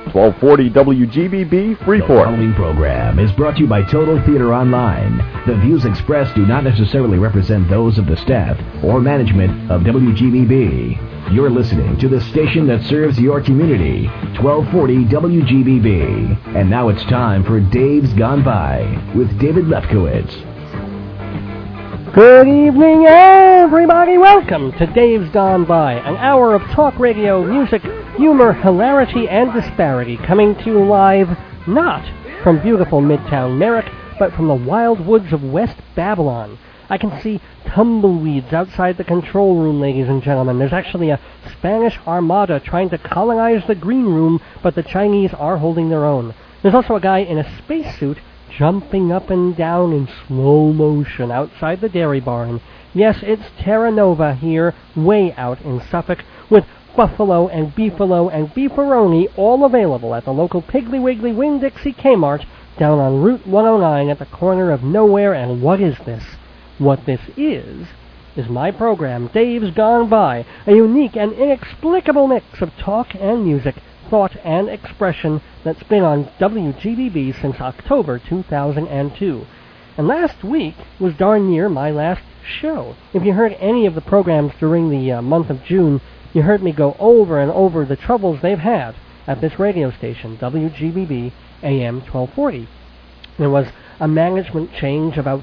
1240 WGBB Freeport. The following program is brought to you by Total Theater Online. The views expressed do not necessarily represent those of the staff or management of WGBB. You're listening to the station that serves your community, 1240 WGBB. And now it's time for Dave's Gone By with David Lefkowitz. Good evening, everybody. Welcome to Dave's Gone By, an hour of talk radio, music, humor, hilarity, and disparity, coming to you live not from beautiful Midtown Merrick, but from the wild woods of West Babylon. I can see tumbleweeds outside the control room, ladies and gentlemen. There's actually a Spanish armada trying to colonize the green room, but the Chinese are holding their own. There's also a guy in a spacesuit jumping up and down in slow motion outside the dairy barn. Yes, it's Terra Nova here, way out in Suffolk, with buffalo and beefalo and beefaroni all available at the local Piggly Wiggly Winn-Dixie Kmart down on Route 109 at the corner of nowhere. And what is this? What this is my program, Dave's Gone By, a unique and inexplicable mix of talk and music, thought and expression that's been on WGBB since October 2002. And last week was darn near my last show. If you heard any of the programs during the month of June, you heard me go over and over the troubles they've had at this radio station, WGBB AM 1240. There was a management change about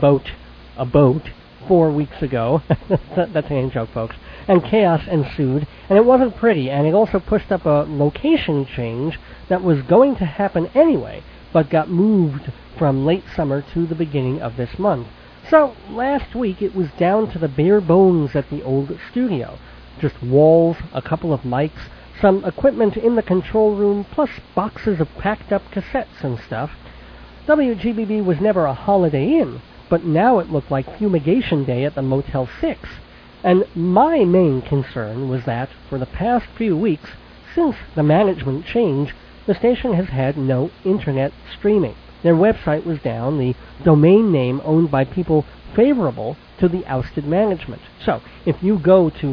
4 weeks ago. That's an in-joke, folks. And chaos ensued, and it wasn't pretty, and it also pushed up a location change that was going to happen anyway, but got moved from late summer to the beginning of this month. So, last week it was down to the bare bones at the old studio. Just walls, a couple of mics, some equipment in the control room, plus boxes of packed up cassettes and stuff. WGBB was never a Holiday Inn, but now it looked like fumigation day at the Motel 6. And my main concern was that, for the past few weeks, since the management change, the station has had no internet streaming. Their website was down, the domain name owned by people favorable to the ousted management. So, if you go to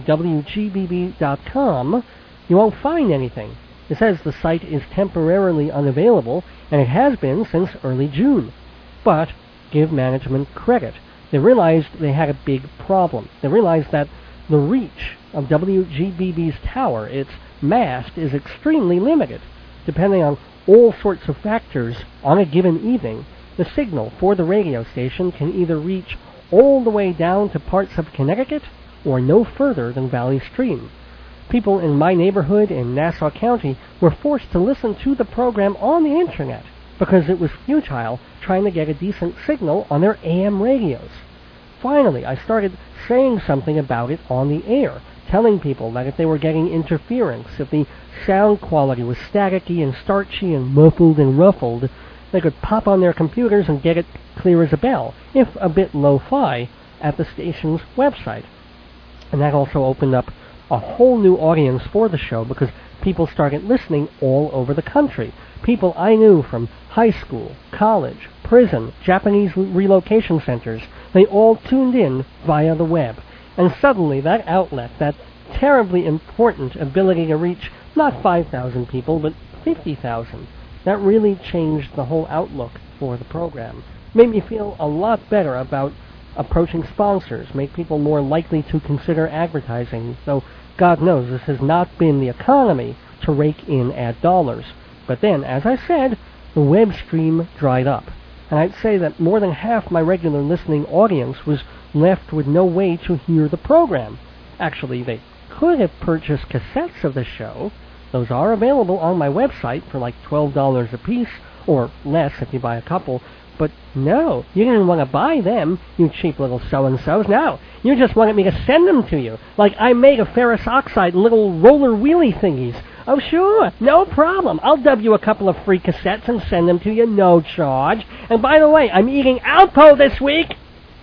WGBB.com, you won't find anything. It says the site is temporarily unavailable, and it has been since early June. But give management credit. They realized they had a big problem. They realized that the reach of WGBB's tower, its mast, is extremely limited. Depending on all sorts of factors on a given evening, the signal for the radio station can either reach all the way down to parts of Connecticut or no further than Valley Stream. People in my neighborhood in Nassau County were forced to listen to the program on the internet because it was futile trying to get a decent signal on their AM radios. Finally, I started saying something about it on the air, telling people that if they were getting interference, if the sound quality was staticky and starchy and muffled and ruffled, they could pop on their computers and get it clear as a bell, if a bit lo-fi, at the station's website. And that also opened up a whole new audience for the show because people started listening all over the country. People I knew from high school, college, prison, Japanese relocation centers, they all tuned in via the web. And suddenly that outlet, that terribly important ability to reach not 5,000 people, but 50,000, that really changed the whole outlook for the program. Made me feel a lot better about approaching sponsors, make people more likely to consider advertising, though God knows this has not been the economy to rake in ad dollars. But then, as I said, the web stream dried up. And I'd say that more than half my regular listening audience was left with no way to hear the program. Actually, they could have purchased cassettes of the show. Those are available on my website for like $12 a piece, or less if you buy a couple. But no, you didn't want to buy them, you cheap little so-and-sos. No, you just wanted me to send them to you, like I made of ferrous oxide little roller wheelie thingies. Oh, sure, no problem. I'll dub you a couple of free cassettes and send them to you, no charge. And by the way, I'm eating Alpo this week.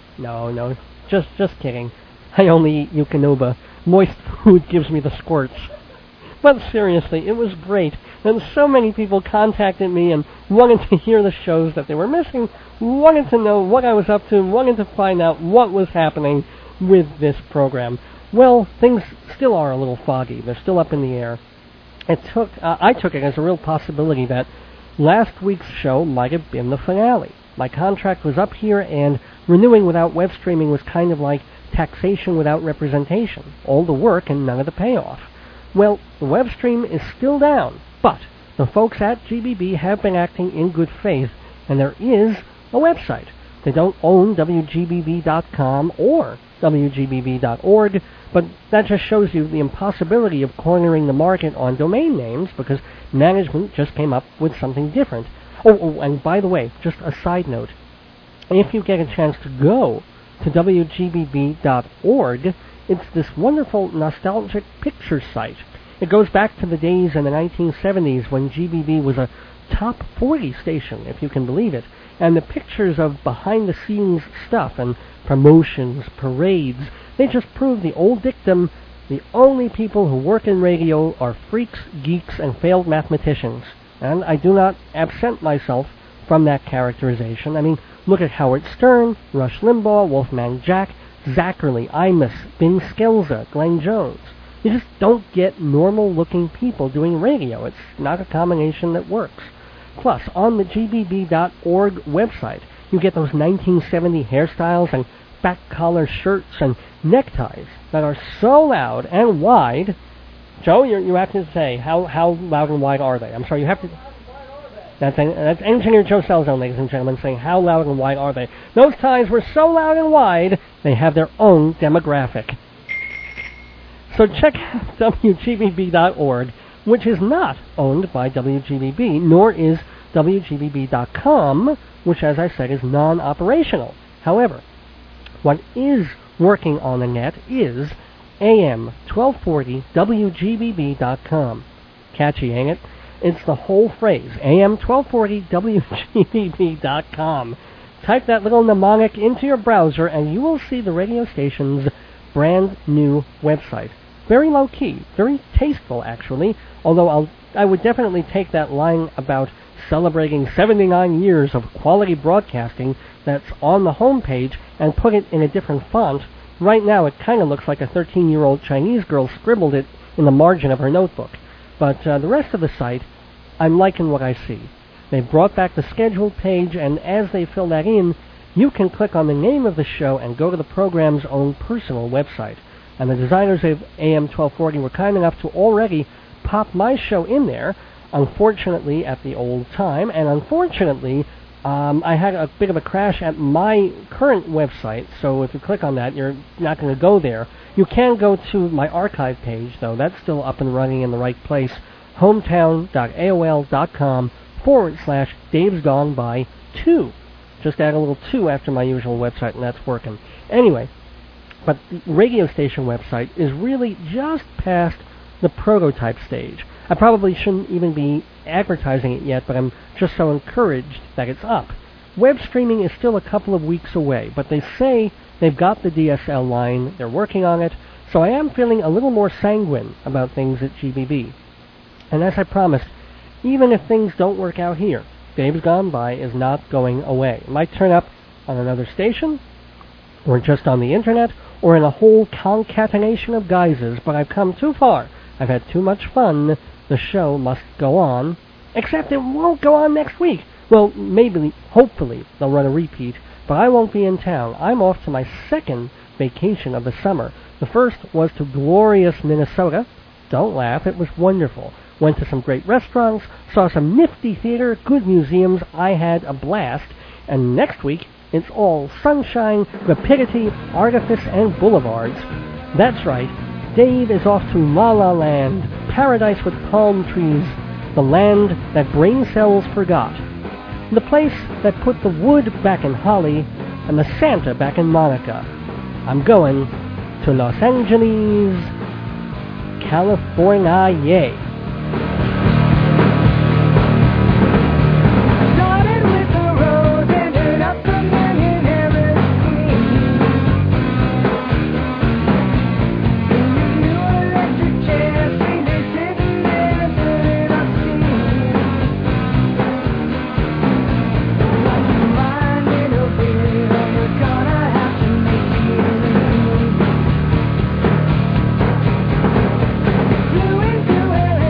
No, just kidding. I only eat Yukonoba. Moist food gives me the squirts. But seriously, it was great. And so many people contacted me and wanted to hear the shows that they were missing, wanted to know what I was up to, wanted to find out what was happening with this program. Well, things still are a little foggy. They're still up in the air. I took it as a real possibility that last week's show might have been the finale. My contract was up here, and renewing without web streaming was kind of like taxation without representation. All the work and none of the payoff. Well, the web stream is still down, but the folks at GBB have been acting in good faith, and there is a website. They don't own WGBB.com or WGBB.org, but that just shows you the impossibility of cornering the market on domain names because management just came up with something different. Oh, and by the way, just a side note, if you get a chance to go to WGBB.org, it's this wonderful nostalgic picture site. It goes back to the days in the 1970s when GBB was a top 40 station, if you can believe it, and the pictures of behind-the-scenes stuff and promotions, parades, they just prove the old dictum, the only people who work in radio are freaks, geeks, and failed mathematicians. And I do not absent myself from that characterization. I mean, look at Howard Stern, Rush Limbaugh, Wolfman Jack, Zachary, Imus, Ben Skelza, Glenn Jones. You just don't get normal-looking people doing radio. It's not a combination that works. Plus, on the GBB.org website, you get those 1970 hairstyles and back-collar shirts and neckties that are so loud and wide. Joe, you have to say, how loud and wide are they? I'm sorry, you have to... That's Engineer Joe Salzone, ladies and gentlemen, saying how loud and wide are they. Those ties were so loud and wide, they have their own demographic. So check out WGBB.org, which is not owned by WGBB, nor is WGBB.com, which, as I said, is non-operational. However, what is working on the net is AM1240WGBB.com. Catchy, ain't it? It's the whole phrase, AM1240WGBB.com. Type that little mnemonic into your browser and you will see the radio station's brand new website. Very low-key, very tasteful, actually, although I would definitely take that line about celebrating 79 years of quality broadcasting that's on the homepage and put it in a different font. Right now it kind of looks like a 13-year-old Chinese girl scribbled it in the margin of her notebook. But the rest of the site, I'm liking what I see. They brought back the schedule page, and as they fill that in, you can click on the name of the show and go to the program's own personal website. And the designers of AM 1240 were kind enough to already pop my show in there, unfortunately at the old time, and unfortunately I had a bit of a crash at my current website, so if you click on that, you're not going to go there. You can go to my archive page, though. That's still up and running in the right place, hometown.aol.com/Dave's Gone By 2. Just add a little 2 after my usual website, and that's working. Anyway, but the radio station website is really just past the prototype stage. I probably shouldn't even be advertising it yet, but I'm just so encouraged that it's up. Web streaming is still a couple of weeks away, but they say they've got the DSL line, they're working on it, so I am feeling a little more sanguine about things at GBB. And as I promised, even if things don't work out here, Dave's Gone By is not going away. It might turn up on another station, or just on the internet, or in a whole concatenation of guises, but I've come too far. I've had too much fun. The show must go on. Except it won't go on next week. Well, maybe, hopefully, they'll run a repeat, but I won't be in town. I'm off to my second vacation of the summer. The first was to glorious Minnesota. Don't laugh, it was wonderful. Went to some great restaurants, saw some nifty theater, good museums. I had a blast. And next week, it's all sunshine, rapidity, artifice, and boulevards. That's right. Dave is off to La La Land, paradise with palm trees, the land that brain cells forgot, the place that put the wood back in Holly and the Santa back in Monica. I'm going to Los Angeles, California, yay. Blue into LA.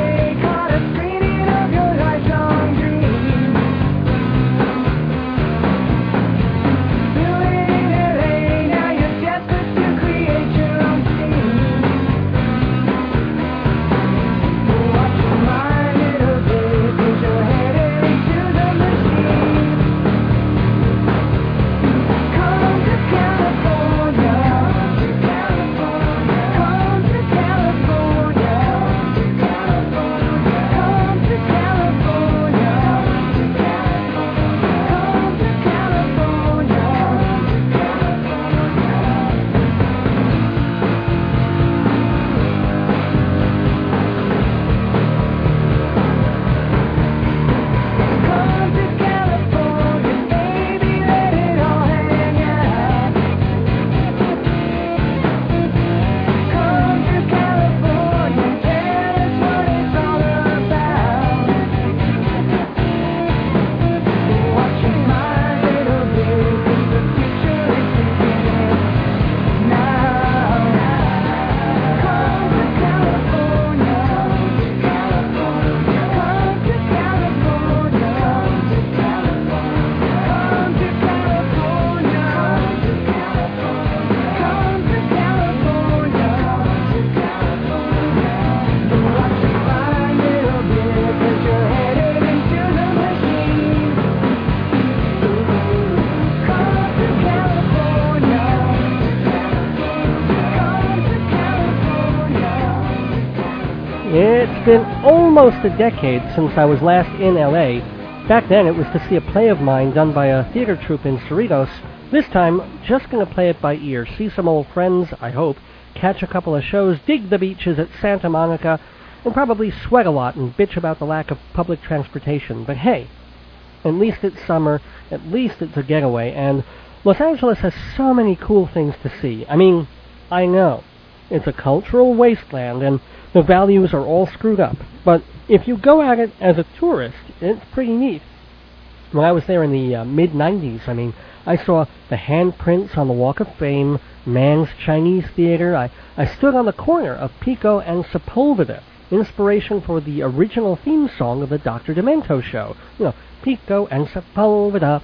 It's been almost a decade since I was last in LA. Back then it was to see a play of mine done by a theater troupe in Cerritos. This time, just going to play it by ear, see some old friends, I hope, catch a couple of shows, dig the beaches at Santa Monica, and probably sweat a lot and bitch about the lack of public transportation. But hey, at least it's summer, at least it's a getaway, and Los Angeles has so many cool things to see. I mean, I know, it's a cultural wasteland, and the values are all screwed up. But if you go at it as a tourist, it's pretty neat. When I was there in the mid-90s, I saw the handprints on the Walk of Fame, Mann's Chinese Theater. I stood on the corner of Pico and Sepulveda, inspiration for the original theme song of the Dr. Demento show. You know, Pico and Sepulveda,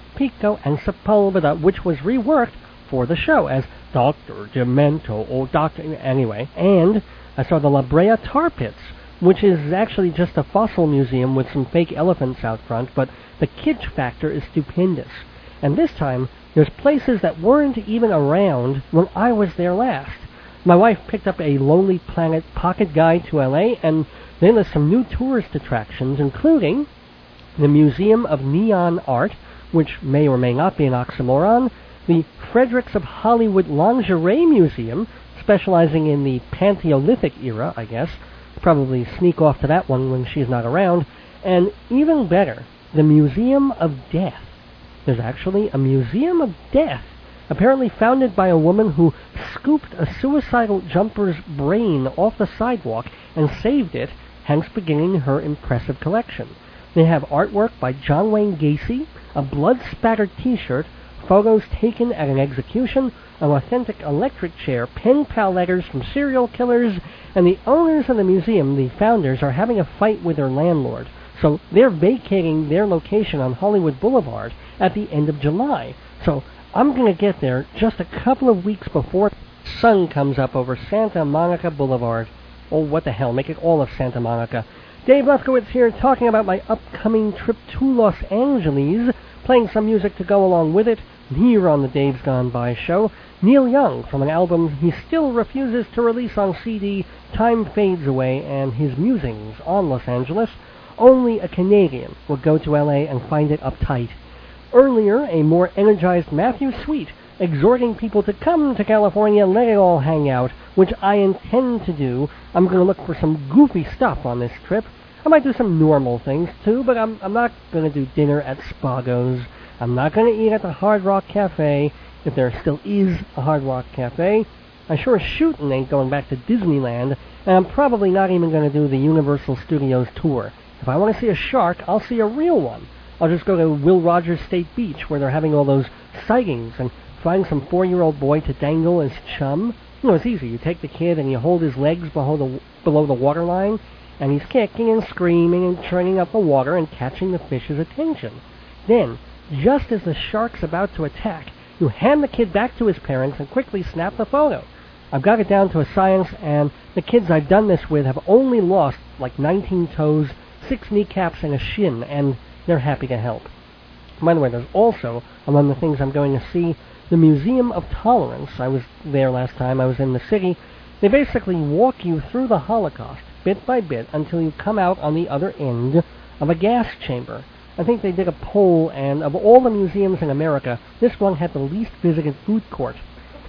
which was reworked for the show as Dr. Demento, or Dr. Anyway. And I saw the La Brea Tar Pits, which is actually just a fossil museum with some fake elephants out front, but the kitsch factor is stupendous. And this time, there's places that weren't even around when I was there last. My wife picked up a Lonely Planet pocket guide to LA, and then there's some new tourist attractions, including the Museum of Neon Art, which may or may not be an oxymoron, the Fredericks of Hollywood Lingerie Museum, specializing in the Paleolithic era, I guess. Probably sneak off to that one when she's not around. And even better, the Museum of Death. There's actually a Museum of Death, apparently founded by a woman who scooped a suicidal jumper's brain off the sidewalk and saved it, hence beginning her impressive collection. They have artwork by John Wayne Gacy, a blood-spattered t-shirt, photos taken at an execution, an authentic electric chair, pen pal letters from serial killers, and the owners of the museum, the founders, are having a fight with their landlord. So they're vacating their location on Hollywood Boulevard at the end of July. So I'm going to get there just a couple of weeks before the sun comes up over Santa Monica Boulevard. Oh, what the hell, make it all of Santa Monica. Dave Lefkowitz here talking about my upcoming trip to Los Angeles, playing some music to go along with it. Here on the Dave's Gone By show, Neil Young from an album he still refuses to release on CD, Time Fades Away, and his musings on Los Angeles. Only a Canadian would go to LA and find it uptight. Earlier, a more energized Matthew Sweet, exhorting people to come to California, let it all hang out, which I intend to do. I'm going to look for some goofy stuff on this trip. I might do some normal things, too, but I'm not going to do dinner at Spago's. I'm not going to eat at the Hard Rock Cafe, if there still is a Hard Rock Cafe. I sure as shootin' ain't going back to Disneyland, and I'm probably not even going to do the Universal Studios tour. If I want to see a shark, I'll see a real one. I'll just go to Will Rogers State Beach, where they're having all those sightings, and find some 4-year-old boy to dangle as chum. You know, it's easy. You take the kid and you hold his legs below the waterline, and he's kicking and screaming and churning up the water and catching the fish's attention. Then, just as the shark's about to attack, you hand the kid back to his parents and quickly snap the photo. I've got it down to a science, and the kids I've done this with have only lost like 19 toes, 6 kneecaps, and a shin, and they're happy to help. By the way, there's also, among the things I'm going to see, the Museum of Tolerance. I was there last time I was in the city. They basically walk you through the Holocaust, bit by bit, until you come out on the other end of a gas chamber. I think they did a poll, and of all the museums in America, this one had the least visited food court.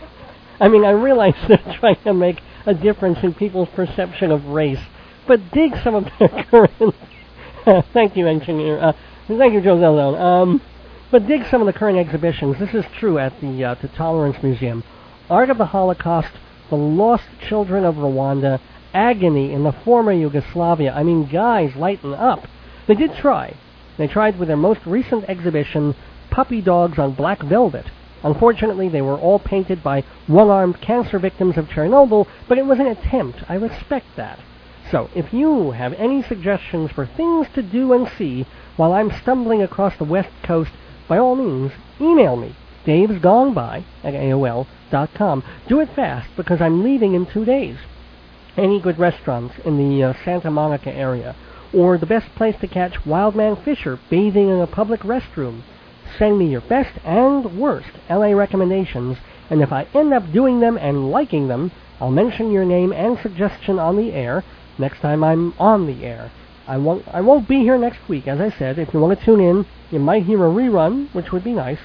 I realize they're trying to make a difference in people's perception of race, but dig some of their current... Thank you, engineer. Thank you, Joe Zeldone. But dig some of the current exhibitions. This is true at the Tolerance Museum. Art of the Holocaust, The Lost Children of Rwanda, Agony in the Former Yugoslavia. Guys, lighten up. They did try. They tried with their most recent exhibition, Puppy Dogs on Black Velvet. Unfortunately, they were all painted by one-armed cancer victims of Chernobyl, but it was an attempt. I respect that. So, if you have any suggestions for things to do and see while I'm stumbling across the West Coast, by all means, email me, davesgoneby@aol.com. Do it fast, because I'm leaving in 2 days. Any good restaurants in the Santa Monica area, or the best place to catch Wildman Fisher bathing in a public restroom. Send me your best and worst LA recommendations, and if I end up doing them and liking them, I'll mention your name and suggestion on the air, next time I'm on the air. I won't be here next week, as I said. If you want to tune in, you might hear a rerun, which would be nice,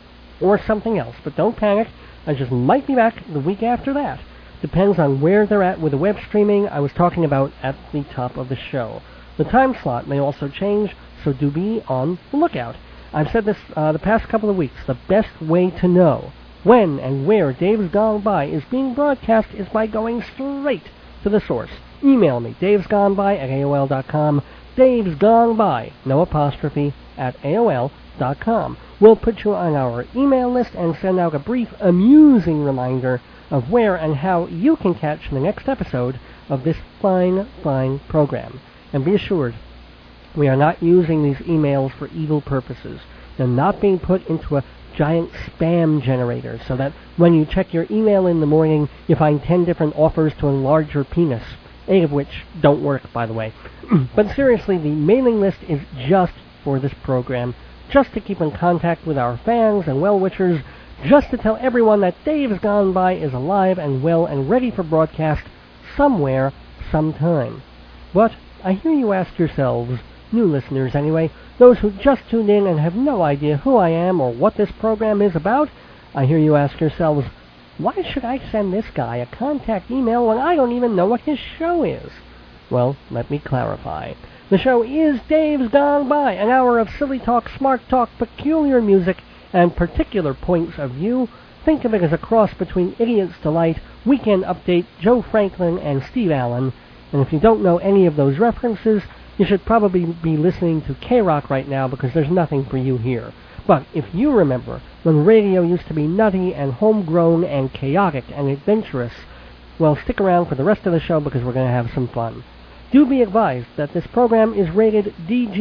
or something else. But don't panic, I just might be back the week after that. Depends on where they're at with the web streaming I was talking about at the top of the show. The time slot may also change, so do be on the lookout. I've said this the past couple of weeks. The best way to know when and where Dave's Gone By is being broadcast is by going straight to the source. Email me, davesgoneby@aol.com, davesgoneby, no apostrophe, at aol.com. We'll put you on our email list and send out a brief, amusing reminder of where and how you can catch the next episode of this fine, fine program. And be assured, we are not using these emails for evil purposes. They're not being put into a giant spam generator so that when you check your email in the morning, you find 10 different offers to enlarge your penis, 8 of which don't work, by the way. But seriously, the mailing list is just for this program, just to keep in contact with our fans and well-wishers, just to tell everyone that Dave's Gone By is alive and well and ready for broadcast somewhere, sometime. But I hear you ask yourselves, new listeners anyway, those who just tuned in and have no idea who I am or what this program is about, I hear you ask yourselves, why should I send this guy a contact email when I don't even know what his show is? Well, let me clarify. The show is Dave's Gone By, an hour of silly talk, smart talk, peculiar music, and particular points of view. Think of it as a cross between Idiot's Delight, Weekend Update, Joe Franklin, and Steve Allen. And if you don't know any of those references, you should probably be listening to K-Rock right now because there's nothing for you here. But if you remember when radio used to be nutty and homegrown and chaotic and adventurous, well, stick around for the rest of the show because we're going to have some fun. Do be advised that this program is rated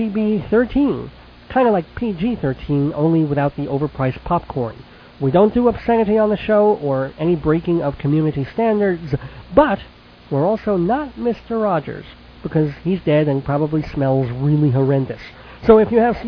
DGB-13, kind of like PG-13, only without the overpriced popcorn. We don't do obscenity on the show or any breaking of community standards, but we're also not Mr. Rogers, because he's dead and probably smells really horrendous. So if you have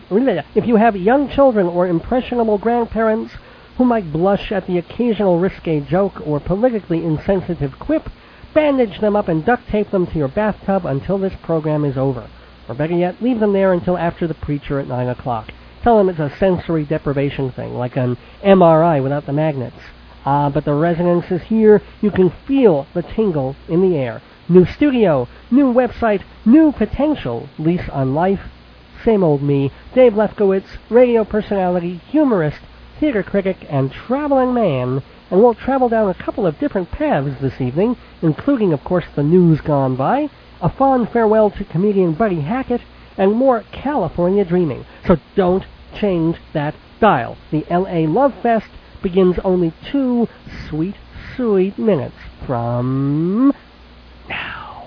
young children or impressionable grandparents who might blush at the occasional risque joke or politically insensitive quip, bandage them up and duct tape them to your bathtub until this program is over. Or better yet, leave them there until after the preacher at 9 o'clock. Tell them it's a sensory deprivation thing, like an MRI without the magnets. But the resonance is here. You can feel the tingle in the air. New studio, new website, new potential lease on life. Same old me, Dave Lefkowitz, radio personality, humorist, theater critic, and traveling man. And we'll travel down a couple of different paths this evening, including, of course, the news gone by, a fond farewell to comedian Buddy Hackett, and more California dreaming. So don't change that dial. The LA Love Fest begins only 2 sweet, sweet minutes from now.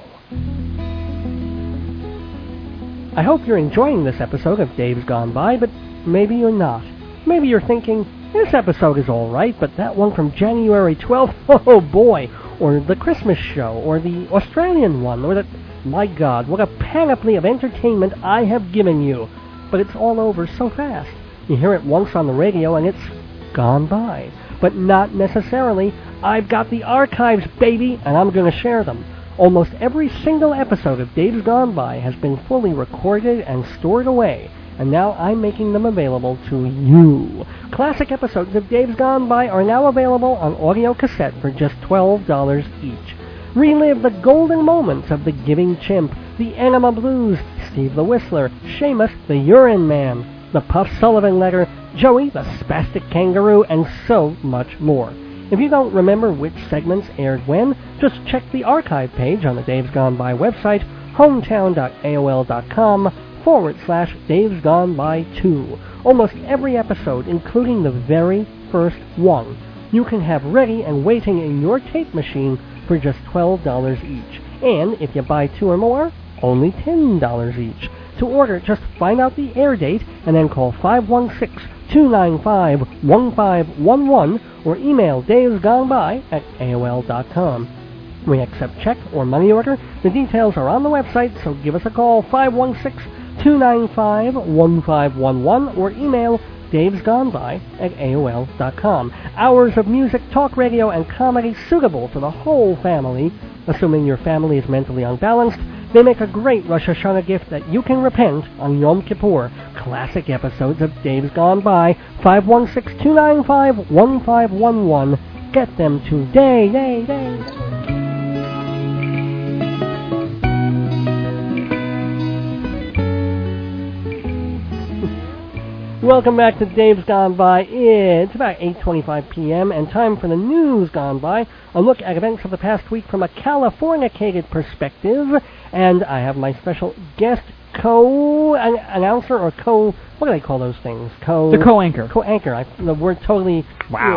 I hope you're enjoying this episode of Dave's Gone By, but maybe you're not. Maybe you're thinking, this episode is all right, but that one from January 12th, oh boy, or the Christmas show, or the Australian one, or the... My God, what a panoply of entertainment I have given you. But it's all over so fast. You hear it once on the radio and it's gone by. But not necessarily. I've got the archives, baby, and I'm going to share them. Almost every single episode of Dave's Gone By has been fully recorded and stored away, and now I'm making them available to you. Classic episodes of Dave's Gone By are now available on audio cassette for just $12 each. Relive the golden moments of The Giving Chimp, The Enema Blues, Steve the Whistler, Seamus the Urine Man, The Puff Sullivan Letter, Joey the Spastic Kangaroo, and so much more. If you don't remember which segments aired when, just check the archive page on the Dave's Gone By website, hometown.aol.com/Dave's Gone By 2. Almost every episode, including the very first one, you can have ready and waiting in your tape machine for just $12 each. And if you buy 2 or more, only $10 each. To order, just find out the air date and then call 516-295-1511 or email davesgoneby@aol.com. We accept check or money order. The details are on the website, so give us a call, 516-295-1511 or email davesgoneby@aol.com. Hours of music, talk radio, and comedy suitable for the whole family, Assuming your family is mentally unbalanced, they make a great Rosh Hashanah gift that you can repent on Yom Kippur. Classic episodes of Dave's Gone By, 516-295-1511. Get them today. Welcome back to Dave's Gone By. It's about 8:25 p.m. and time for the news gone by. A look at events of the past week from a Californicated perspective. And I have my special guest co-announcer or what do they call those things? The co-anchor. Co-anchor. The word totally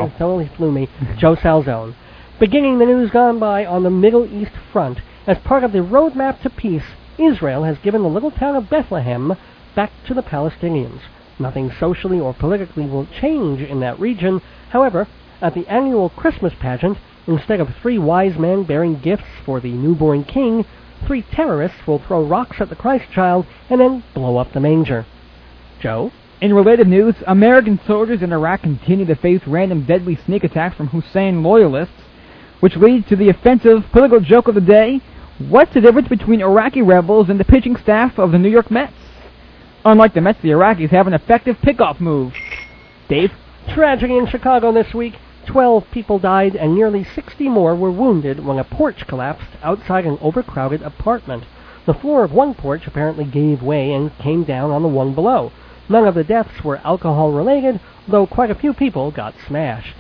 flew me. Joe Salzone. Beginning the news gone by on the Middle East front. As part of the roadmap to peace, Israel has given the little town of Bethlehem back to the Palestinians. Nothing socially or politically will change in that region. However, at the annual Christmas pageant, instead of 3 wise men bearing gifts for the newborn king, 3 terrorists will throw rocks at the Christ child and then blow up the manger. Joe? In related news, American soldiers in Iraq continue to face random deadly sneak attacks from Hussein loyalists, which leads to the offensive political joke of the day. What's the difference between Iraqi rebels and the pitching staff of the New York Mets? Unlike the Mets, the Iraqis have an effective pickoff move. Dave? Tragedy in Chicago this week. 12 people died and nearly 60 more were wounded when a porch collapsed outside an overcrowded apartment. The floor of one porch apparently gave way and came down on the one below. None of the deaths were alcohol-related, though quite a few people got smashed.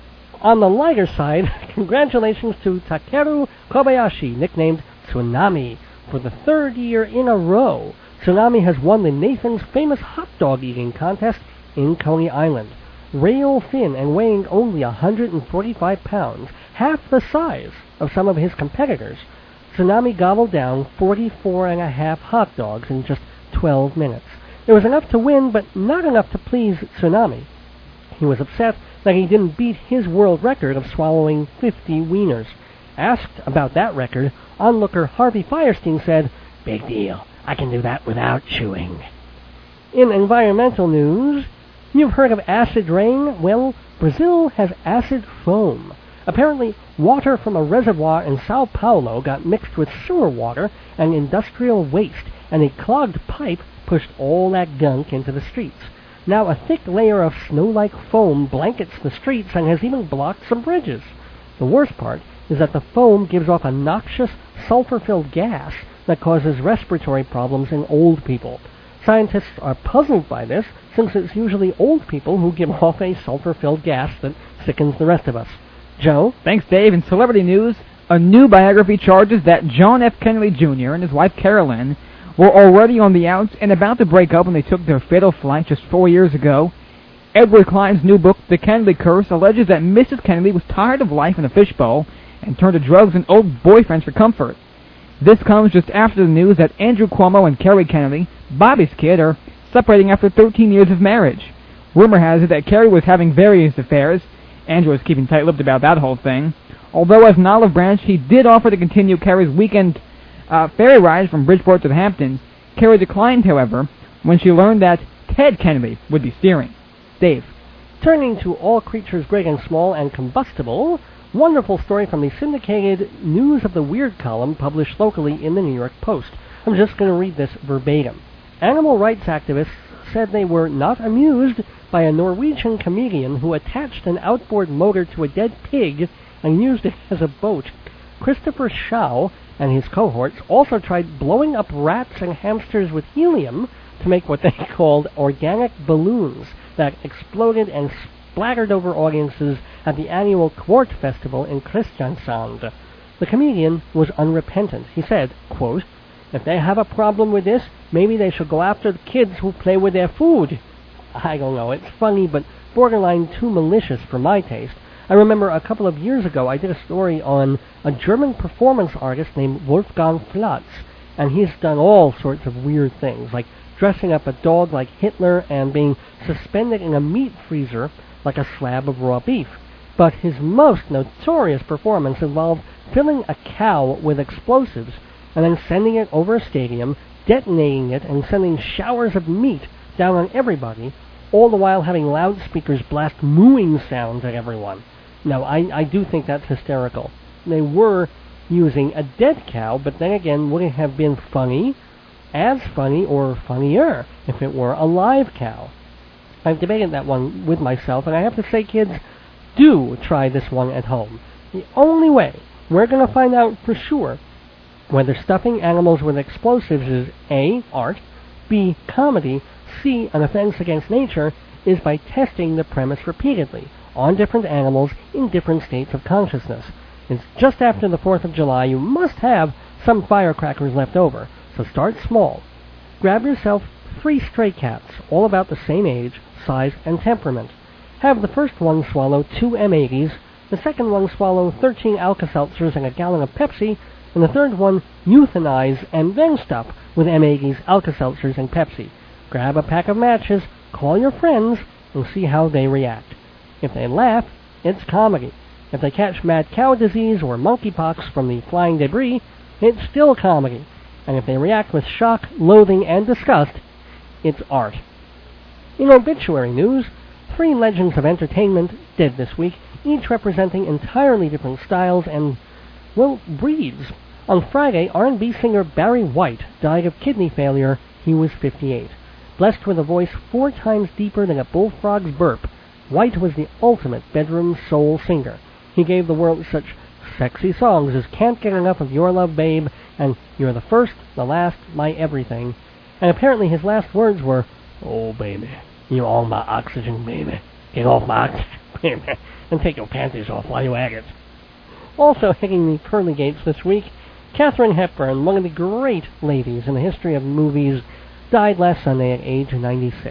On the lighter side, congratulations to Takeru Kobayashi, nicknamed Tsunami, for the 3rd year in a row. Tsunami has won the Nathan's Famous Hot Dog Eating Contest in Coney Island. Rail thin and weighing only 145 pounds, half the size of some of his competitors, Tsunami gobbled down 44.5 hot dogs in just 12 minutes. It was enough to win, but not enough to please Tsunami. He was upset that he didn't beat his world record of swallowing 50 wieners. Asked about that record, onlooker Harvey Fierstein said, "Big deal. I can do that without chewing." In environmental news, you've heard of acid rain? Well, Brazil has acid foam. Apparently, water from a reservoir in Sao Paulo got mixed with sewer water and industrial waste, and a clogged pipe pushed all that gunk into the streets. Now a thick layer of snow-like foam blankets the streets and has even blocked some bridges. The worst part is that the foam gives off a noxious, sulfur-filled gas that causes respiratory problems in old people. Scientists are puzzled by this, since it's usually old people who give off a sulfur-filled gas that sickens the rest of us. Joe? Thanks, Dave. In celebrity news, a new biography charges that John F. Kennedy Jr. and his wife Carolyn were already on the outs and about to break up when they took their fatal flight just 4 years ago. Edward Klein's new book, The Kennedy Curse, alleges that Mrs. Kennedy was tired of life in a fishbowl and turned to drugs and old boyfriends for comfort. This comes just after the news that Andrew Cuomo and Kerry Kennedy, Bobby's kid, are separating after 13 years of marriage. Rumor has it that Kerry was having various affairs. Andrew was keeping tight-lipped about that whole thing. Although as an olive branch, he did offer to continue Kerry's weekend ferry ride from Bridgeport to the Hamptons. Kerry declined, however, when she learned that Ted Kennedy would be steering. Dave. Turning to all creatures great and small and combustible, wonderful story from the syndicated News of the Weird column published locally in the New York Post. I'm just going to read this verbatim. Animal rights activists said they were not amused by a Norwegian comedian who attached an outboard motor to a dead pig and used it as a boat. Christopher Shaw and his cohorts also tried blowing up rats and hamsters with helium to make what they called organic balloons that exploded and splattered over audiences at the annual Quart Festival in Kristiansand. The comedian was unrepentant. He said, quote, "If they have a problem with this, maybe they should go after the kids who play with their food." I don't know, it's funny, but borderline too malicious for my taste. I remember a couple of years ago I did a story on a German performance artist named Wolfgang Flatz, and he's done all sorts of weird things, like dressing up a dog like Hitler and being suspended in a meat freezer like a slab of raw beef. But his most notorious performance involved filling a cow with explosives and then sending it over a stadium, detonating it, and sending showers of meat down on everybody, all the while having loudspeakers blast mooing sounds at everyone. Now, I do think that's hysterical. They were using a dead cow, but then again, would it have been funny, as funny, or funnier if it were a live cow? I've debated that one with myself, and I have to say, kids, do try this one at home. The only way we're going to find out for sure whether stuffing animals with explosives is A, art, B, comedy, C, an offense against nature, is by testing the premise repeatedly on different animals in different states of consciousness. It's just after the 4th of July. You must have some firecrackers left over, so start small. Grab yourself 3 stray cats, all about the same age, size, and temperament. Have the first one swallow 2 M80s, the second one swallow 13 Alka-Seltzers and a gallon of Pepsi, and the third one euthanize and then stuff with M80s, Alka-Seltzers, and Pepsi. Grab a pack of matches, call your friends, and see how they react. If they laugh, it's comedy. If they catch mad cow disease or monkeypox from the flying debris, it's still comedy. And if they react with shock, loathing, and disgust, it's art. In obituary news, 3 legends of entertainment dead this week, each representing entirely different styles and, well, breeds. On Friday, R&B singer Barry White died of kidney failure. He was 58. Blessed with a voice 4 times deeper than a bullfrog's burp, White was the ultimate bedroom soul singer. He gave the world such sexy songs as Can't Get Enough of Your Love, Babe, and You're the First, the Last, My Everything. And apparently his last words were, "Oh, baby, you're all my oxygen, baby. Get off my oxygen, baby, and take your panties off while you're at it." Also hitting the pearly gates this week, Katharine Hepburn, one of the great ladies in the history of movies, died last Sunday at age 96.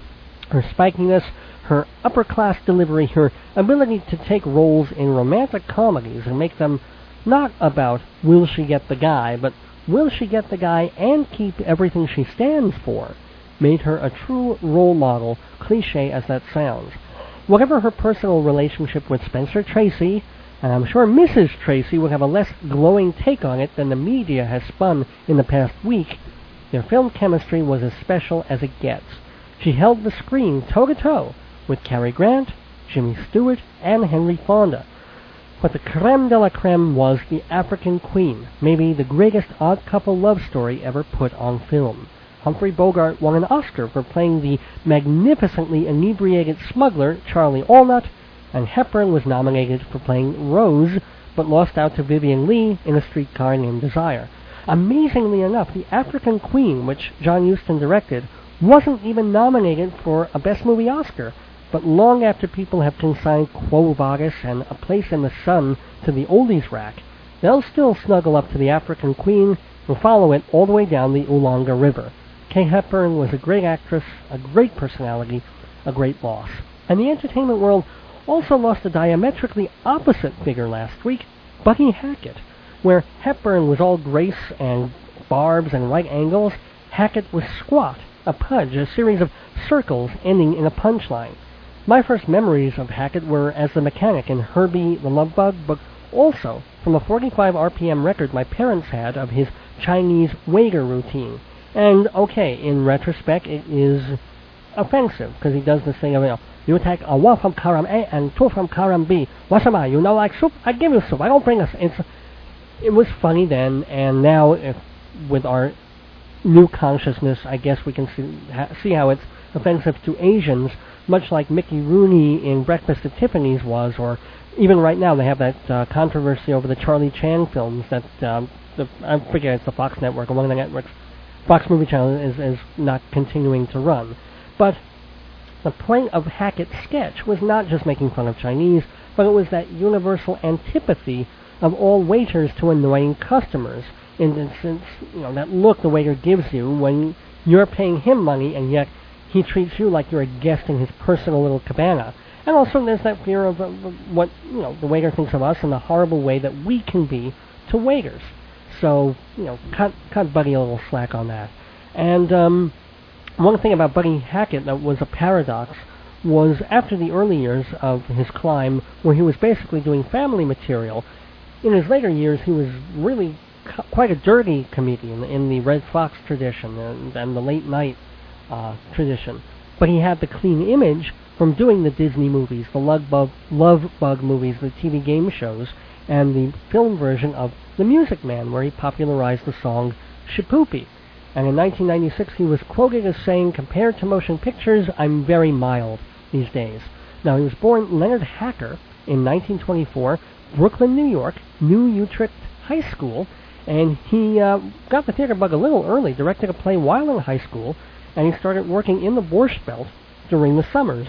Her spikiness, her upper-class delivery, her ability to take roles in romantic comedies and make them not about will she get the guy, but will she get the guy and keep everything she stands for, made her a true role model, cliche as that sounds. Whatever her personal relationship with Spencer Tracy, and I'm sure Mrs. Tracy would have a less glowing take on it than the media has spun in the past week, their film chemistry was as special as it gets. She held the screen toe-to-toe with Cary Grant, Jimmy Stewart, and Henry Fonda. But the creme de la creme was The African Queen, maybe the greatest odd-couple love story ever put on film. Humphrey Bogart won an Oscar for playing the magnificently inebriated smuggler Charlie Allnut, and Hepburn was nominated for playing Rose, but lost out to Vivien Leigh in A Streetcar Named Desire. Amazingly enough, The African Queen, which John Huston directed, wasn't even nominated for a Best Movie Oscar, but long after people have consigned Quo Vadis and A Place in the Sun to the oldies rack, they'll still snuggle up to The African Queen and follow it all the way down the Oolonga River. Kate Hepburn was a great actress, a great personality, a great loss. And the entertainment world also lost a diametrically opposite figure last week, Bucky Hackett. Where Hepburn was all grace and barbs and right angles, Hackett was squat, a pudge, a series of circles ending in a punchline. My first memories of Hackett were as the mechanic in Herbie the Love Bug, but also from a 45 RPM record my parents had of his Chinese waiter routine. And, okay, in retrospect, it is offensive, because he does this thing of, you take a 1 from column A and 2 from column B. What's the matter? You know, like soup? I give you soup. I don't bring us. It was funny then, and now, with our new consciousness, I guess we can see how it's offensive to Asians, much like Mickey Rooney in Breakfast at Tiffany's was, or even right now they have that controversy over the Charlie Chan films that, I forget, it's the Fox Network, or one of the networks, Fox Movie Channel is not continuing to run. But the point of Hackett's sketch was not just making fun of Chinese, but it was that universal antipathy of all waiters to annoying customers. In the sense, that look the waiter gives you when you're paying him money and yet he treats you like you're a guest in his personal little cabana. And also there's that fear of what, the waiter thinks of us and the horrible way that we can be to waiters. So, cut Buddy a little slack on that. And one thing about Buddy Hackett that was a paradox was after the early years of his climb, where he was basically doing family material, in his later years he was really quite a dirty comedian in the Red Fox tradition and the late night tradition. But he had the clean image from doing the Disney movies, the Love Bug movies, the TV game shows, and the film version of The Music Man, where he popularized the song Shipoopi. And in 1996, he was quoted as saying, "Compared to motion pictures, I'm very mild these days." Now, he was born Leonard Hacker in 1924, Brooklyn, New York, New Utrecht High School, and he got the theater bug a little early, directed a play while in high school, and he started working in the Borscht Belt during the summers.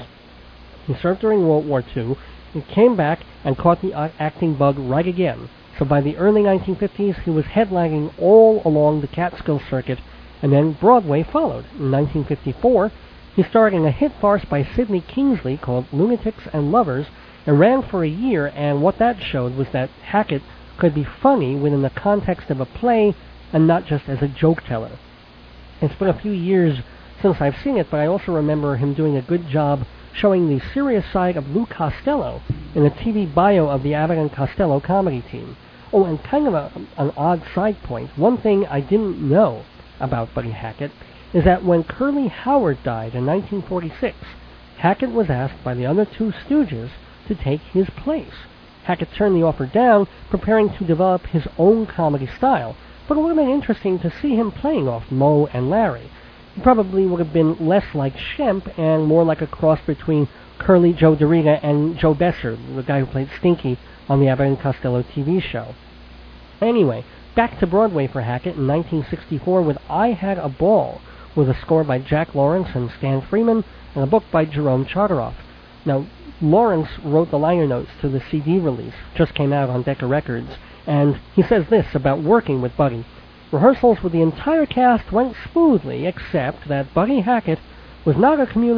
He served during World War II, he came back and caught the acting bug right again. So by the early 1950s, he was headlining all along the Catskill circuit, and then Broadway followed. In 1954, he starred in a hit farce by Sidney Kingsley called Lunatics and Lovers, and ran for a year, and what that showed was that Hackett could be funny within the context of a play and not just as a joke teller. It's been a few years since I've seen it, but I also remember him doing a good job showing the serious side of Lou Costello in the TV bio of the Abbott and Costello comedy team. Oh, and kind of an odd side point, one thing I didn't know about Buddy Hackett is that when Curly Howard died in 1946, Hackett was asked by the other two Stooges to take his place. Hackett turned the offer down, preparing to develop his own comedy style, but it would have been interesting to see him playing off Moe and Larry. He probably would have been less like Shemp and more like a cross between Curly Joe DeRita and Joe Besser, the guy who played Stinky on the Abbott and Costello TV show. Anyway, back to Broadway for Hackett in 1964 with I Had a Ball, with a score by Jack Lawrence and Stan Freeman, and a book by Jerome Charteroff. Now, Lawrence wrote the liner notes to the CD release, just came out on Decca Records, and he says this about working with Buddy. Rehearsals with the entire cast went smoothly, except that Buddy Hackett was not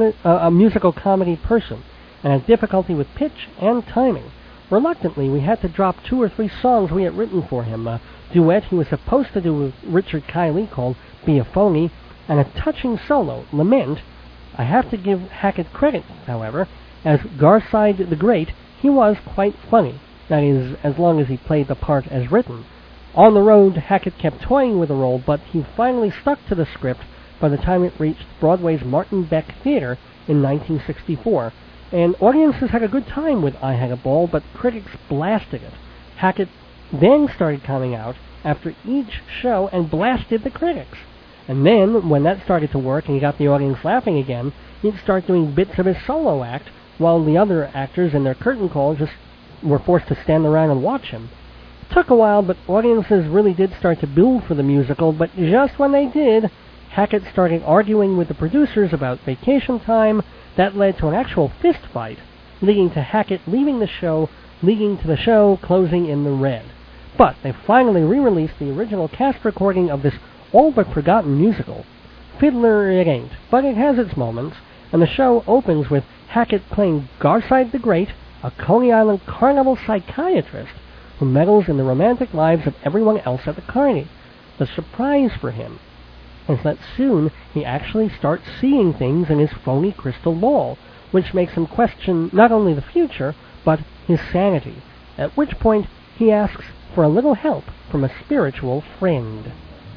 a musical comedy person, and had difficulty with pitch and timing. Reluctantly, we had to drop 2 or 3 songs we had written for him. A duet he was supposed to do with Richard Kiley called Be a Phony, and a touching solo, Lament. I have to give Hackett credit, however, as Garside the Great, he was quite funny. That is, as long as he played the part as written. On the road, Hackett kept toying with the role, but he finally stuck to the script by the time it reached Broadway's Martin Beck Theater in 1964. And audiences had a good time with I Had a Ball, but critics blasted it. Hackett then started coming out after each show and blasted the critics. And then, when that started to work and he got the audience laughing again, he'd start doing bits of his solo act, while the other actors in their curtain call just were forced to stand around and watch him. It took a while, but audiences really did start to build for the musical, but just when they did, Hackett started arguing with the producers about vacation time. That led to an actual fist fight, leading to Hackett leaving the show closing in the red. But they finally re-released the original cast recording of this all-but-forgotten musical. Fiddler it ain't, but it has its moments, and the show opens with Hackett playing Garside the Great, a Coney Island carnival psychiatrist who meddles in the romantic lives of everyone else at the carny. The surprise for him is that soon he actually starts seeing things in his phony crystal ball, which makes him question not only the future, but his sanity, at which point he asks for a little help from a spiritual friend.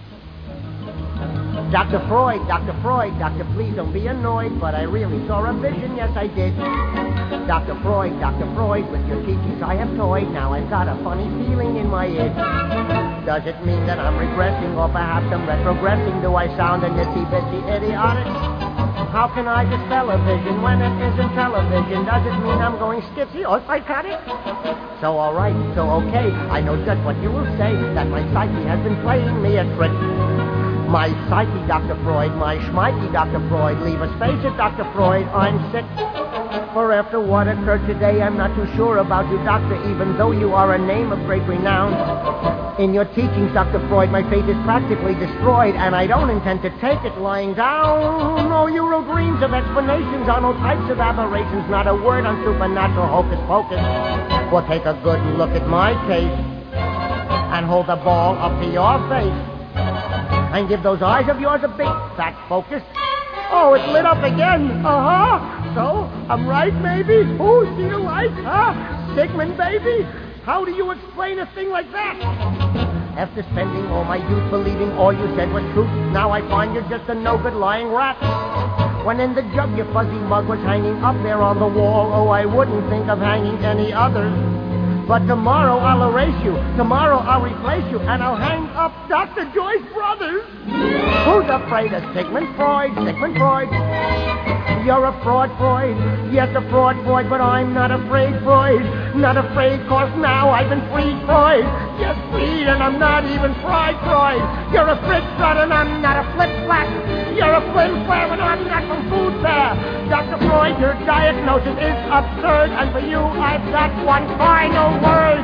Dr. Freud, Doctor, please don't be annoyed, but I really saw a vision, yes I did. Dr. Freud, with your teachings I have toyed, now I've got a funny feeling in my id. Does it mean that I'm regressing, or perhaps I'm retrogressing? Do I sound a nitty-bitty idiotic? How can I dispel a vision when it isn't television? Does it mean I'm going skitsy or psychotic? So alright, so okay, I know just what you will say, that my psyche has been playing me a trick. My psyche, Dr. Freud, my schmikey, Dr. Freud, leave a space at Dr. Freud, I'm sick. For after what occurred today, I'm not too sure about you, Doctor, even though you are a name of great renown. In your teachings, Dr. Freud, my faith is practically destroyed, and I don't intend to take it lying down. No Euro dreams of explanations on all types of aberrations, not a word on supernatural hocus pocus. Well, take a good look at my case, and hold the ball up to your face. And give those eyes of yours a big fat focus. Oh, it's lit up again. So, I'm right, maybe? Oh, see the light, huh? Sigmund, baby? How do you explain a thing like that? After spending all my youth believing all you said was truth, now I find you're just a no-good lying rat. When in the jug your fuzzy mug was hanging up there on the wall, oh, I wouldn't think of hanging any others. But tomorrow I'll erase you. Tomorrow I'll replace you. And I'll hang up Dr. Joyce Brothers. Who's afraid of Sigmund Freud? Sigmund Freud. You're a fraud, Freud. Yes, a fraud, Freud. But I'm not afraid, Freud. Not afraid, cause now I've been freed, Freud. Yes, freed, and I'm not even fried, Freud. You're a fritz strut and I'm not a flip-flap. You're a flim-flam and I'm not from food fair. Dr. Freud, your diagnosis is absurd. And for you, I've got one final word.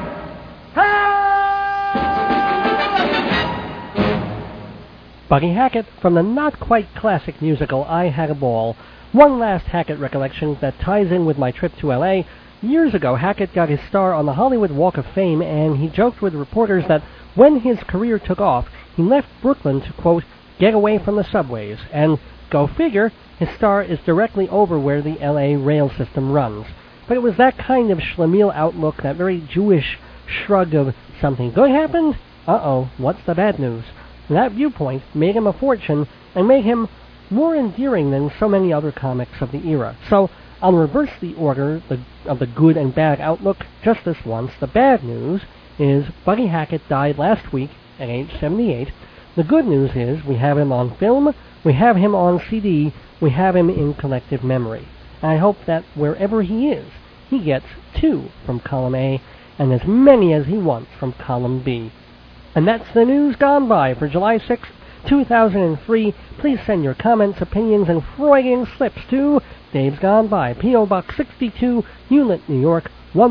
Buggy Hackett from the not-quite-classic musical I Had a Ball. One last Hackett recollection that ties in with my trip to L.A. Years ago, Hackett got his star on the Hollywood Walk of Fame, and he joked with reporters that when his career took off, he left Brooklyn to, quote, get away from the subways, and, go figure, his star is directly over where the L.A. rail system runs. But it was that kind of schlemiel outlook, that very Jewish shrug of something good happened? Uh-oh, what's the bad news? That viewpoint made him a fortune and made him more endearing than so many other comics of the era. So I'll reverse the order of the good and bad outlook just this once. The bad news is Buggy Hackett died last week at age 78. The good news is we have him on film, we have him on CD, we have him in collective memory. And I hope that wherever he is, he gets 2 from column A and as many as he wants from column B. And that's the news gone by for July 6th, 2003. Please send your comments, opinions, and Freudian slips to Dave's Gone By, P.O. Box 62, Hewlett, New York,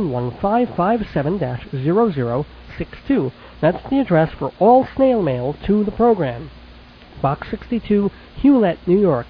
11557-0062. That's the address for all snail mail to the program. Box 62, Hewlett, New York,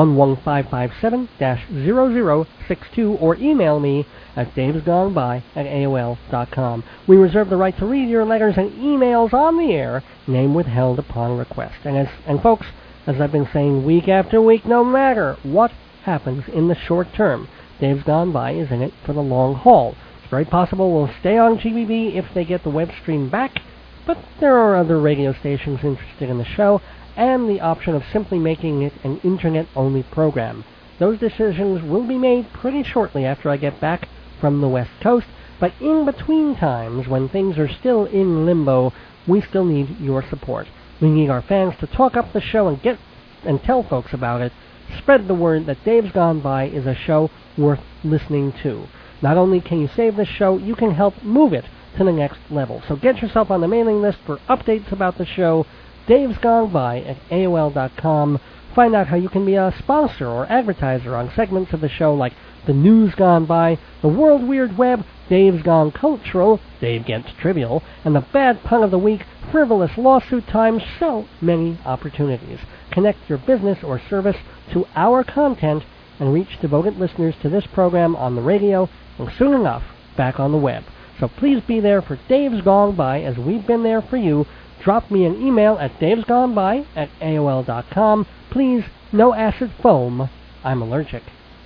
11557-0062, or email me at davesgoneby@aol.com. We reserve the right to read your letters and emails on the air, name withheld upon request. And folks, as I've been saying week after week, no matter what happens in the short term, Dave's Gone By is in it for the long haul. It's very possible we'll stay on GBB if they get the web stream back, but there are other radio stations interested in the show, and the option of simply making it an internet-only program. Those decisions will be made pretty shortly after I get back from the West Coast, but in between times, when things are still in limbo, we still need your support. We need our fans to talk up the show and tell folks about it. Spread the word that Dave's Gone By is a show worth listening to. Not only can you save this show, you can help move it to the next level. So get yourself on the mailing list for updates about the show, Dave's Gone By at AOL.com. Find out how you can be a sponsor or advertiser on segments of the show like The News Gone By, The World Weird Web, Dave's Gone Cultural, Dave Gets Trivial, and the Bad Pun of the Week, Frivolous Lawsuit Time, so many opportunities. Connect your business or service to our content and reach devoted listeners to this program on the radio and soon enough back on the web. So please be there for Dave's Gone By as we've been there for you. Drop me an email at davesgoneby@aol.com. Please, no acid foam. I'm allergic.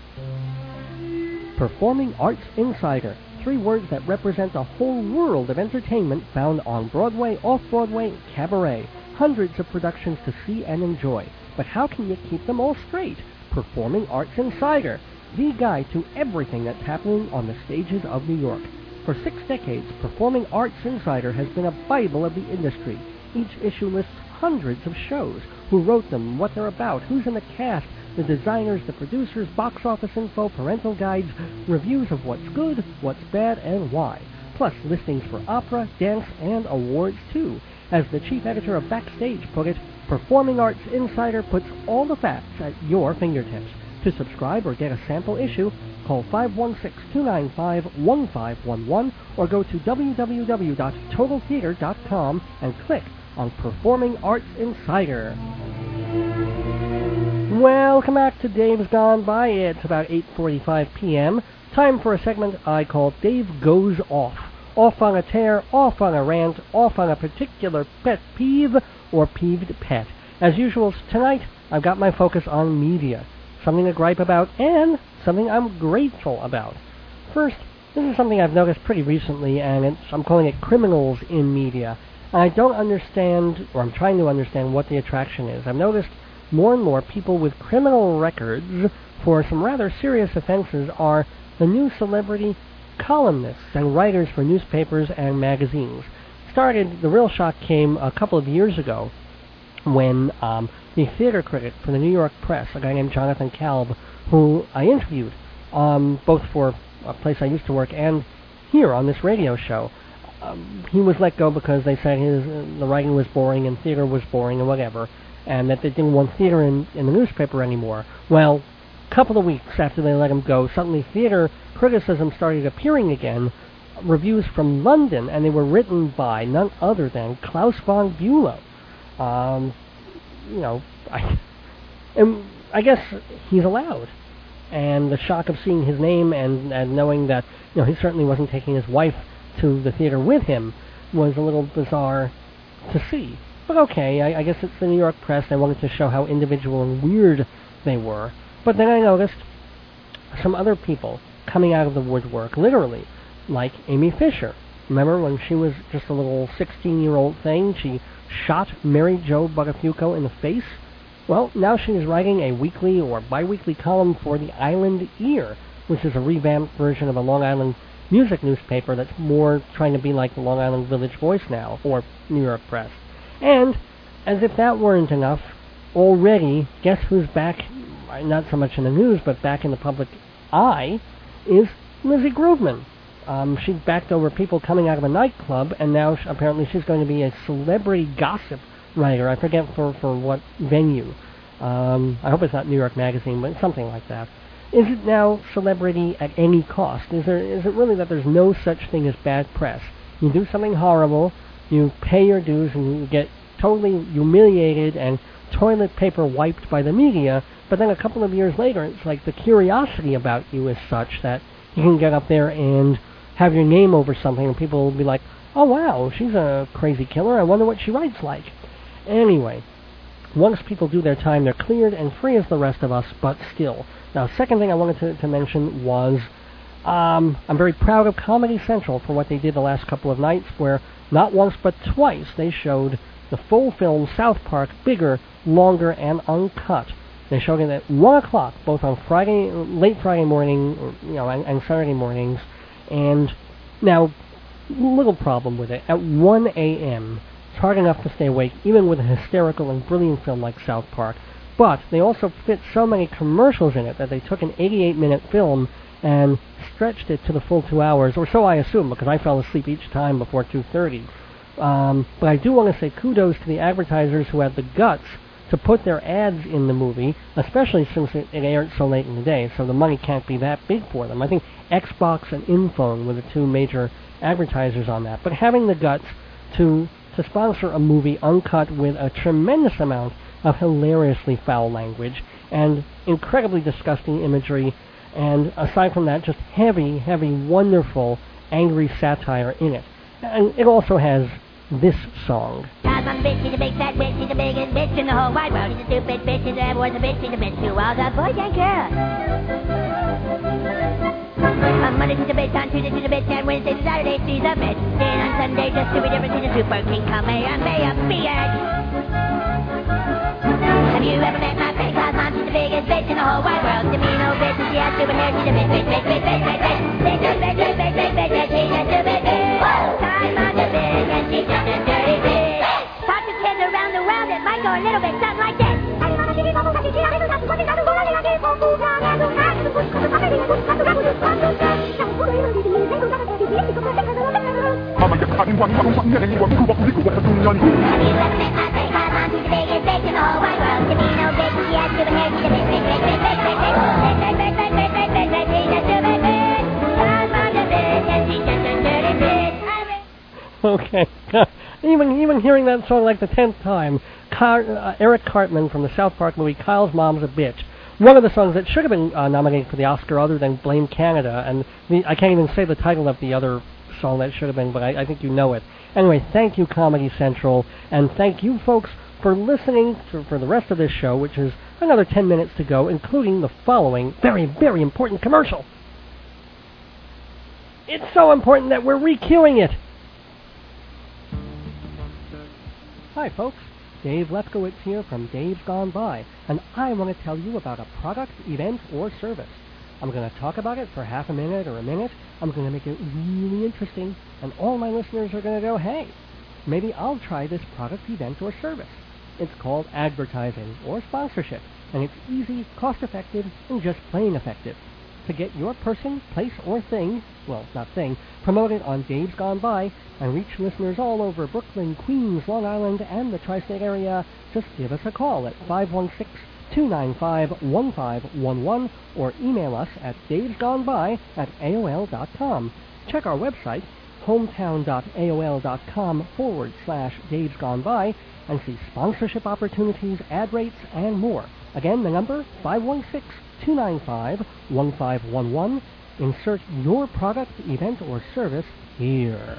Performing Arts Insider. 3 words that represent a whole world of entertainment found on Broadway, off-Broadway, cabaret. Hundreds of productions to see and enjoy. But how can you keep them all straight? Performing Arts Insider. The guide to everything that's happening on the stages of New York. For 6 decades, Performing Arts Insider has been a Bible of the industry. Each issue lists hundreds of shows, who wrote them, what they're about, who's in the cast, the designers, the producers, box office info, parental guides, reviews of what's good, what's bad, and why. Plus listings for opera, dance, and awards, too. As the chief editor of Backstage put it, Performing Arts Insider puts all the facts at your fingertips. To subscribe or get a sample issue, call 516-295-1511 or go to www.totaltheater.com and click on Performing Arts Insider. Welcome back to Dave's Gone By. It's about 8:45 p.m. Time for a segment I call Dave Goes Off. Off on a tear, off on a rant, off on a particular pet peeve or peeved pet. As usual, tonight I've got my focus on media. Something to gripe about and something I'm grateful about. First, this is something I've noticed pretty recently, and I'm calling it criminals in media. And I don't understand, or I'm trying to understand, what the attraction is. I've noticed more and more people with criminal records for some rather serious offenses are the new celebrity columnists and writers for newspapers and magazines. The real shock came a couple of years ago when the theater critic for the New York Press, a guy named Jonathan Kalb, who I interviewed both for a place I used to work and here on this radio show, he was let go because they said the writing was boring and theater was boring and whatever, and that they didn't want theater in the newspaper anymore. Well, a couple of weeks after they let him go, suddenly theater criticism started appearing again, reviews from London, and they were written by none other than Klaus von Bülow. I guess he's allowed. And the shock of seeing his name and knowing that he certainly wasn't taking his wife to the theater with him was a little bizarre to see. But okay, I guess it's the New York Press. They wanted to show how individual and weird they were. But then I noticed some other people coming out of the woodwork, literally, like Amy Fisher. Remember when she was just a little 16-year-old thing, she shot Mary Jo Buttafuoco in the face? Well, now she is writing a weekly or bi-weekly column for the Island Ear, which is a revamped version of a Long Island music newspaper that's more trying to be like the Long Island Village Voice now, or New York Press. And, as if that weren't enough, already, guess who's back, not so much in the news, but back in the public eye, is Lizzie Grooveman. She backed over people coming out of a nightclub, and now apparently she's going to be a celebrity gossip writer. I forget for what venue. I hope it's not New York Magazine, but something like that. Is it now celebrity at any cost? Is it really that there's no such thing as bad press? You do something horrible, you pay your dues, and you get totally humiliated and toilet paper wiped by the media, but then a couple of years later, it's like the curiosity about you is such that you can get up there and have your name over something, and people will be like, oh wow, she's a crazy killer, I wonder what she writes like. Anyway, once people do their time, they're cleared and free as the rest of us, but still. Now, second thing I wanted to mention was I'm very proud of Comedy Central for what they did the last couple of nights, where not once but twice they showed the full film South Park, bigger, longer, and uncut. They showed it at 1 o'clock, both on Friday, late Friday morning, and Saturday mornings. And now, little problem with it. At 1 a.m., it's hard enough to stay awake, even with a hysterical and brilliant film like South Park. But they also fit so many commercials in it that they took an 88-minute film and stretched it to the full 2 hours, or so I assume, because I fell asleep each time before 2:30. But I do want to say kudos to the advertisers who had the guts to put their ads in the movie, especially since it aired so late in the day, so the money can't be that big for them. I think Xbox and Infone were the two major advertisers on that. But having the guts to sponsor a movie uncut with a tremendous amount of hilariously foul language and incredibly disgusting imagery, and aside from that, just heavy, wonderful, angry satire in it. And it also has this song. Cause I'm a bitch, she's a big fat bitch, she's the biggest bitch in the whole wide world. She's a stupid bitch, she's a was a bitch, she's a bitch to all the boys and girls. On Monday she's a bitch, on Tuesday she's a bitch, and Wednesday to Saturday she's a bitch. Then on Sunday just to be different, she's a super king, come here and be a bitch. Have you ever met my pretty class mom? She's the biggest bitch in the whole wide world. To me no bitch, and she has stupid hair, she's a bitch, bitch, bitch, bitch, bitch, bitch, bitch, bitch, bitch, bitch, bitch, bitch, bitch, bitch, bitch, she's a stupid bitch. Time on the bitch, and she's just a dirty bitch. Talk to kids around the world, it might go a little bit something like this. Okay. Even hearing that song like the 10th time, Eric Cartman from the South Park movie Kyle's Mom's a Bitch. One of the songs that should have been nominated for the Oscar other than Blame Canada, and I can't even say the title of the other song that should have been, but I think you know it. Anyway, thank you, Comedy Central, and thank you, folks, for listening for the rest of this show, which is another 10 minutes to go, including the following very, very important commercial. It's so important that we're re-queuing it. Hi, folks. Dave Lefkowitz here from Dave's Gone By, and I want to tell you about a product, event, or service. I'm going to talk about it for half a minute or a minute. I'm going to make it really interesting, and all my listeners are going to go, hey, maybe I'll try this product, event, or service. It's called advertising or sponsorship, and it's easy, cost-effective, and just plain effective. To get your person, place, or thing, well, not thing, promoted on Dave's Gone By and reach listeners all over Brooklyn, Queens, Long Island, and the tri-state area, just give us a call at 516-295-1511 or email us at davesgoneby@aol.com. Check our website, hometown.aol.com/Dave's Gone By, and see sponsorship opportunities, ad rates, and more. Again, the number, 516-295-1511. Insert your product, event, or service here.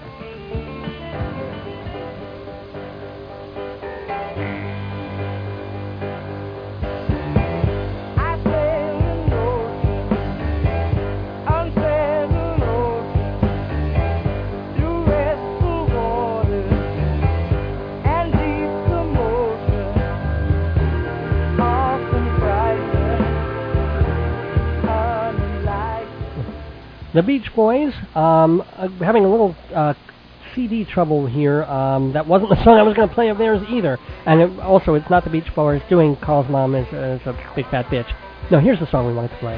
The Beach Boys, having a little CD trouble here. That wasn't the song I was going to play of theirs either. And it's not the Beach Boys doing Carl's Mom is a big fat bitch. No, here's the song we wanted to play.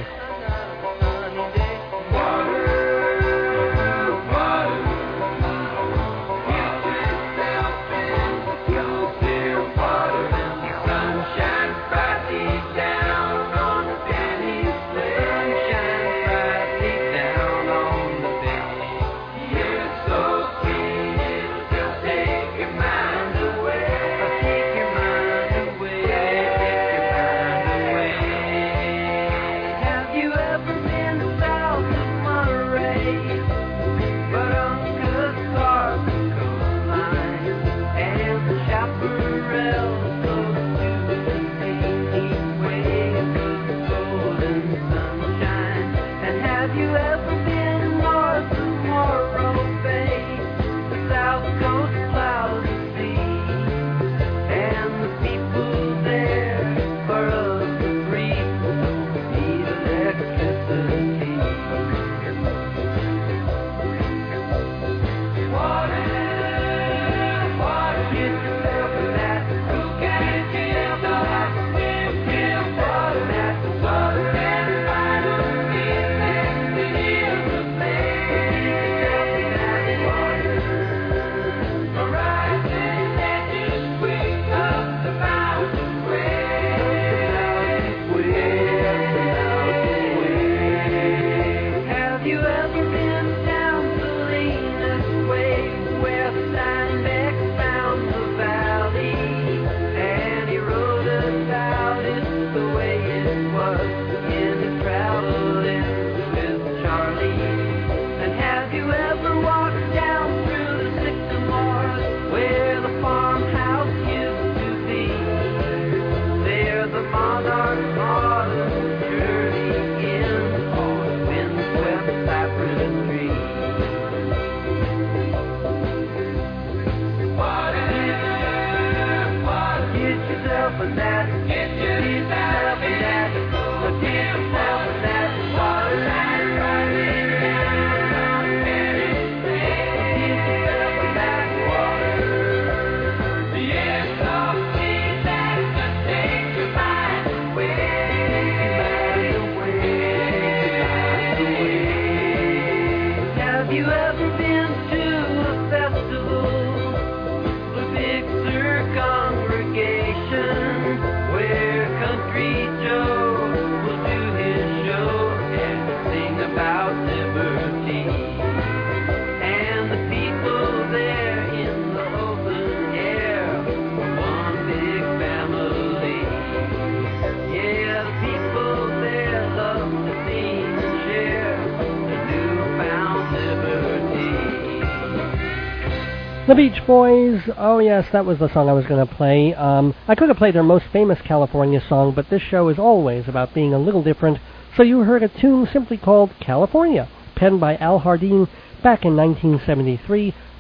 The Beach Boys, oh yes, that was the song I was going to play. I could have played their most famous California song, but this show is always about being a little different, so you heard a tune simply called California, penned by Al Hardin back in 1973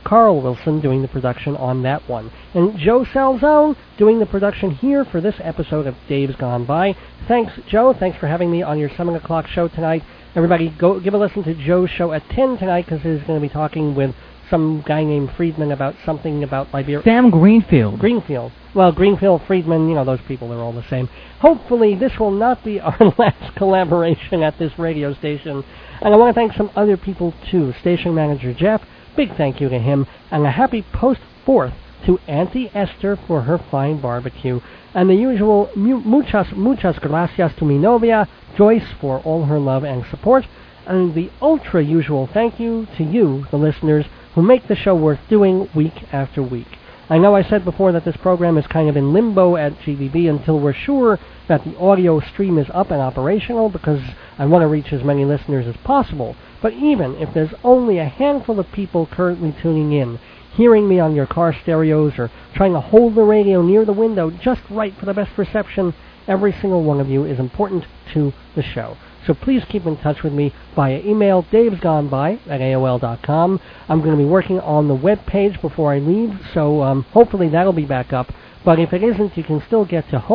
Carl Wilson doing the production on that one. And Joe Salzone doing the production here for this episode of Dave's Gone By. Thanks, Joe. Thanks for having me on your 7 o'clock show tonight. Everybody, go give a listen to Joe's show at 10 tonight, because he's going to be talking with some guy named Friedman about something about Liberia. Sam Greenfield. Well, Greenfield, Friedman, those people are all the same. Hopefully, this will not be our last collaboration at this radio station. And I want to thank some other people, too. Station manager Jeff, big thank you to him. And a happy post-4th to Auntie Esther for her fine barbecue. And the usual muchas gracias to mi novia, Joyce, for all her love and support. And the ultra-usual thank you to you, the listeners, who make the show worth doing week after week. I know I said before that this program is kind of in limbo at GBB until we're sure that the audio stream is up and operational, because I want to reach as many listeners as possible. But even if there's only a handful of people currently tuning in, hearing me on your car stereos, or trying to hold the radio near the window just right for the best reception, every single one of you is important to the show. So please keep in touch with me via email, davesgoneby@aol.com. I'm going to be working on the web page before I leave, so hopefully that'll be back up. But if it isn't, you can still get to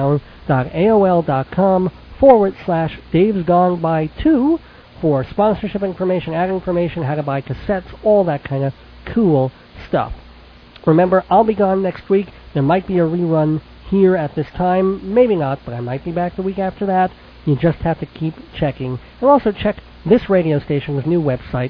hometown.aol.com/davesgoneby2 for sponsorship information, ad information, how to buy cassettes, all that kind of cool stuff. Remember, I'll be gone next week. There might be a rerun here at this time. Maybe not, but I might be back the week after that. You just have to keep checking. And also check this radio station's new website,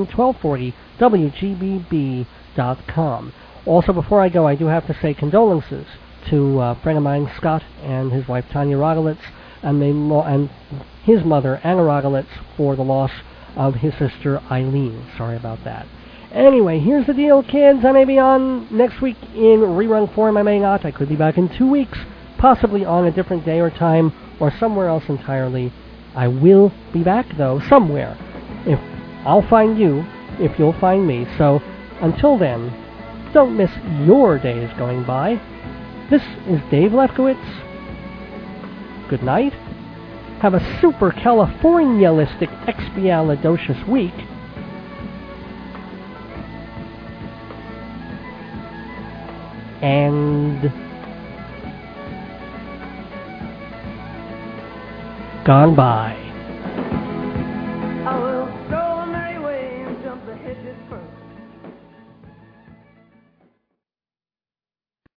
am1240wgbb.com. Also, before I go, I do have to say condolences to a friend of mine, Scott, and his wife, Tanya Rogalitz, and his mother, Anna Rogalitz, for the loss of his sister, Eileen. Sorry about that. Anyway, here's the deal, kids. I may be on next week in rerun form. I may not. I could be back in 2 weeks, possibly on a different day or time, or somewhere else entirely. I will be back, though, somewhere. If I'll find you, if you'll find me. So, until then, don't miss your days going by. This is Dave Lefkowitz. Good night. Have a super Californialistic expialidocious week. And gone by.